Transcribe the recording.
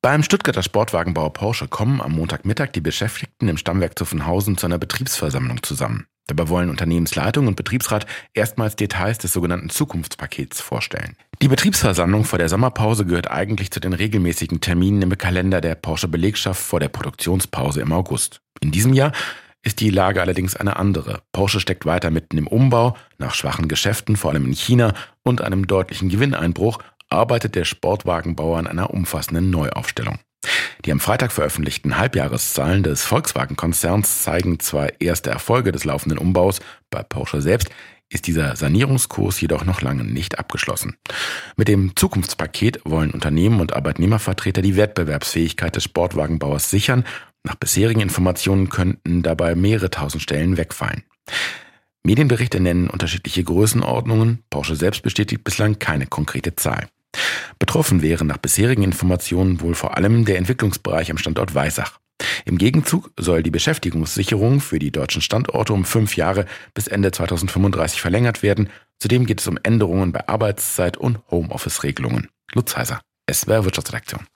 Beim Stuttgarter Sportwagenbauer Porsche kommen am Montagmittag die Beschäftigten im Stammwerk Zuffenhausen zu einer Betriebsversammlung zusammen. Dabei wollen Unternehmensleitung und Betriebsrat erstmals Details des sogenannten Zukunftspakets vorstellen. Die Betriebsversammlung vor der Sommerpause gehört eigentlich zu den regelmäßigen Terminen im Kalender der Porsche-Belegschaft vor der Produktionspause im August. In diesem Jahr ist die Lage allerdings eine andere. Porsche steckt weiter mitten im Umbau. Nach schwachen Geschäften, vor allem in China, und einem deutlichen Gewinneinbruch arbeitet der Sportwagenbauer an einer umfassenden Neuaufstellung. Die am Freitag veröffentlichten Halbjahreszahlen des Volkswagen-Konzerns zeigen zwar erste Erfolge des laufenden Umbaus, bei Porsche selbst ist dieser Sanierungskurs jedoch noch lange nicht abgeschlossen. Mit dem Zukunftspaket wollen Unternehmen und Arbeitnehmervertreter die Wettbewerbsfähigkeit des Sportwagenbauers sichern. Nach bisherigen Informationen könnten dabei mehrere tausend Stellen wegfallen. Medienberichte nennen unterschiedliche Größenordnungen. Porsche selbst bestätigt bislang keine konkrete Zahl. Betroffen wäre nach bisherigen Informationen wohl vor allem der Entwicklungsbereich am Standort Weissach. Im Gegenzug soll die Beschäftigungssicherung für die deutschen Standorte um 5 Jahre bis Ende 2035 verlängert werden. Zudem geht es um Änderungen bei Arbeitszeit und Homeoffice-Regelungen. Lutz Heiser, SWR Wirtschaftsredaktion.